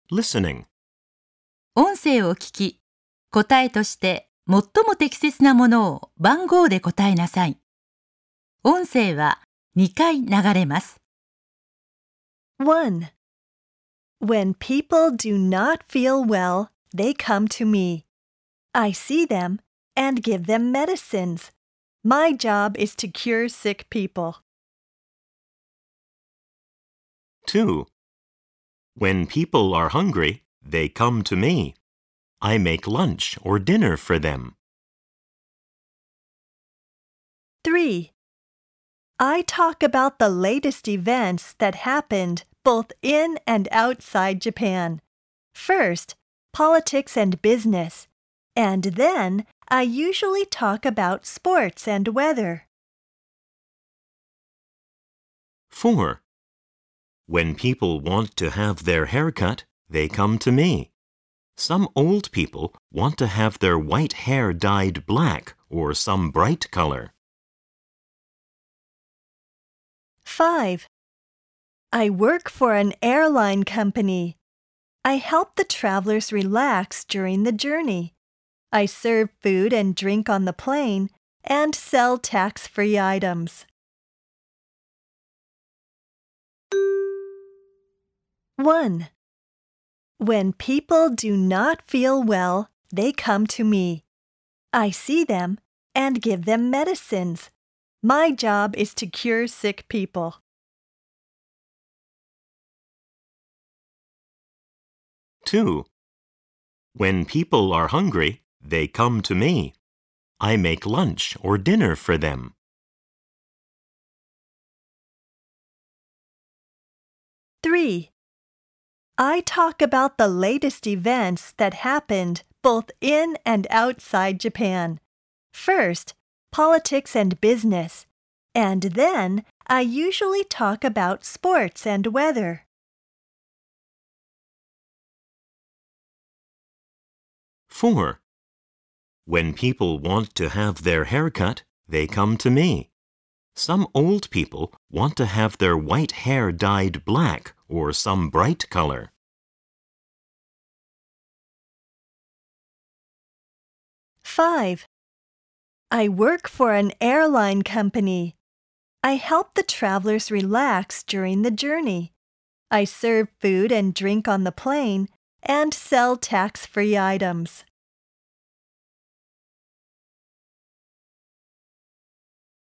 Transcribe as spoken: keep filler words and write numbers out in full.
Listening. 音声を聞き、答えとして最も適切なものを番号で答えなさい。音声はにかい流れます。 one. When people do not feel well, they come to me. I see them and give them medicines. My job is to cure sick people. two. When people are hungry, they come to me. I make lunch or dinner for them. three. I talk about the latest events that happened both in and outside Japan. First, politics and business, and then I usually talk about sports and weather. four. When people want to have their hair cut, they come to me. Some old people want to have their white hair dyed black or some bright color. five. I work for an airline company. I help the travelers relax during the journey. I serve food and drink on the plane and sell tax-free items. one. When people do not feel well, they come to me. I see them and give them medicines. My job is to cure sick people. two. When people are hungry, they come to me. I make lunch or dinner for them. three. I talk about the latest events that happened both in and outside Japan. First, politics and business, and then I usually talk about sports and weather. four. When people want to have their hair cut, they come to me. Some old people want to have their white hair dyed black or some bright color. five. I work for an airline company. I help the travelers relax during the journey. I serve food and drink on the plane and sell tax-free items.